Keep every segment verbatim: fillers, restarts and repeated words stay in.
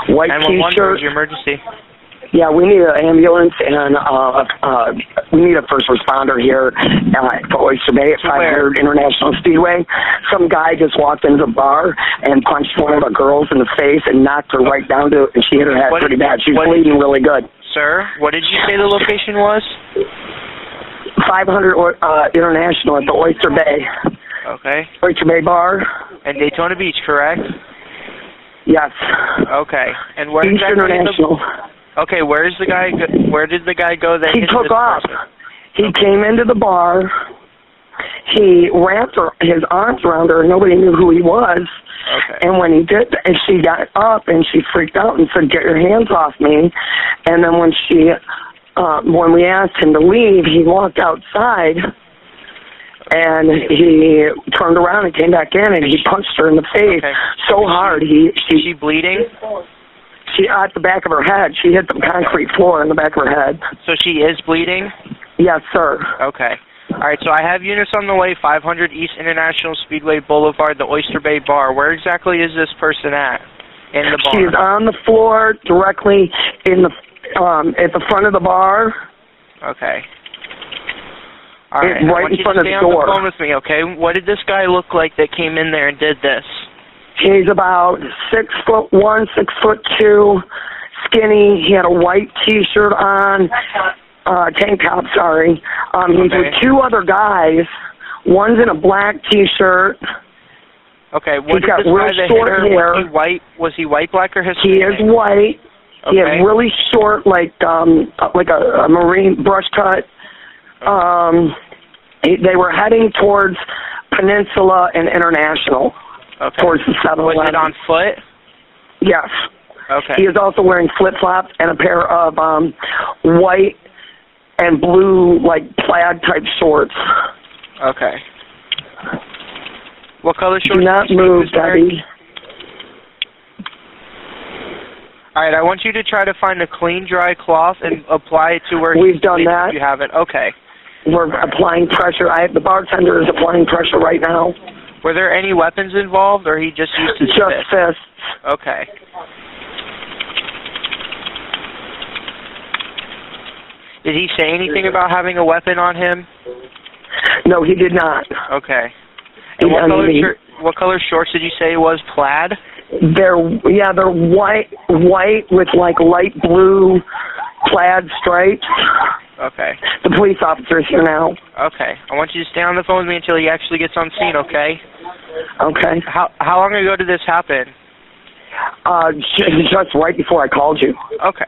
white nine one one, T-shirt. where's your emergency? Yeah, we need an ambulance and uh, uh, we need a first responder here uh, at Oyster Bay at five hundred International Speedway. Some guy just walked into the bar and punched one of the girls in the face and knocked her right down to, and she hit her head what pretty did, bad. She's what bleeding did, really good. Sir, what did you say the location was? five hundred uh, International at the Oyster Bay. Okay. Oyster Bay Bar. And Daytona Beach, correct? Yes. Okay. And where East exactly International. The, okay, where's the guy? Go, where did the guy go that he hit took this off? person? He okay. came into the bar. He wrapped her, his arms around her. Nobody knew who he was. Okay. And when he did, and she got up and she freaked out and said, "Get your hands off me!" And then when she, uh, when we asked him to leave, he walked outside. And he turned around and came back in, and he punched her in the face okay. so hard. He she, Is she bleeding? She at the back of her head. She hit the concrete floor in the back of her head. So she is bleeding? Yes, sir. Okay. All right. So I have units on the way. five hundred East International Speedway Boulevard, the Oyster Bay Bar. Where exactly is this person at? In the bar. She's on the floor directly in the um at the front of the bar. Okay. All right, right I want in you front to of stay the on door. the phone with me, okay? What did this guy look like that came in there and did this? He's about six foot one, six foot two, skinny. He had a white T-shirt on, uh, tank top. Sorry. Um, he's okay. with two other guys. One's in a black T-shirt. Okay. What He's did got this real guy that short hit her? hair. Was he white? Was he white, black, or Hispanic? He is white. Okay. He has really short, like um, like a, a marine brush cut. Um, they were heading towards Peninsula and International, okay. towards the seven eleven. Was it on foot? Yes. Okay. He is also wearing flip-flops and a pair of um, white and blue, like, plaid-type shorts. Okay. What color shorts? Do not move, Debbie. All right, I want you to try to find a clean, dry cloth and apply it to where We've he's done bleeding that. if you have it. Okay. We're applying pressure. I the bartender is applying pressure right now. Were there any weapons involved, or he just used his Just fist? fists. Okay. Did he say anything about having a weapon on him? No, he did not. Okay. And what color, shirt, what color shorts did you say it was? Plaid? They're yeah, they're white, white with like light blue plaid stripes. Okay. The police officer's here now. Okay. I want you to stay on the phone with me until he actually gets on scene. Okay. Okay. How how long ago did this happen? Uh, just right before I called you. Okay.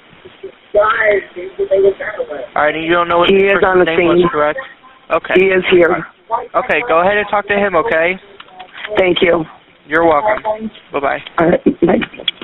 All right, and you don't know what he this is on the name scene. was, correct? Okay. He is here. Okay, go ahead and talk to him, okay? Thank you. You're welcome. Bye-bye. All right. Bye.